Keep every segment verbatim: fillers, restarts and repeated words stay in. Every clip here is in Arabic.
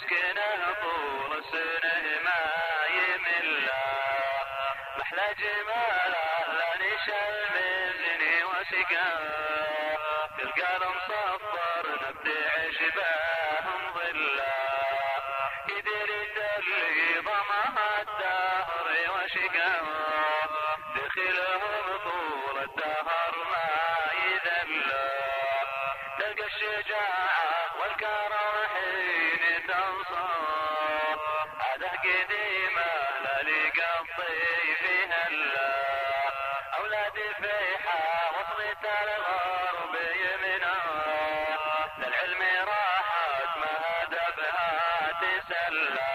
يسكنه طول السنة ما يمله، محلى جماله لا نشل مني وسقاه، تلقى المصفر نبت عشباهم ظله، يدري اللي ضمها الدهر وشقاه، دخلهم طول الدهر ما يذله، تلقى الشجاعة والكرم حين تنصر، هذا قديمة لا لقضي فيها الله، أولاد فيحة وصلت الغرب يمنا، للعلم راحت ما هدفها تسلى،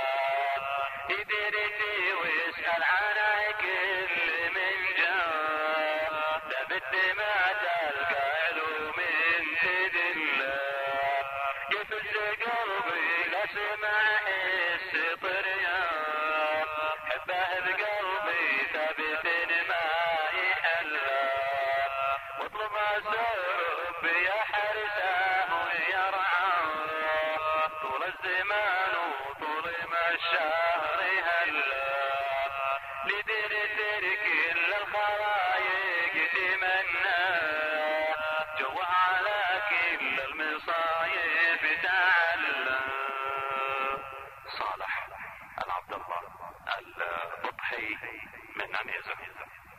يدري ويسأل عنها كل من جاء، ثبت ما تلقى علوم تدله، يفز قلبي لا سمع حس طريان، حبه بقلبي ثابت ما يحله، واطلب السرب يا حرسه ويرعاه، طول الزمان وطول ما الشهر هلا، لدير ترك كل الخلايق تمنى، جوا على كل المصايب تعلى. صالح العبد الله البطحي من عنيزة.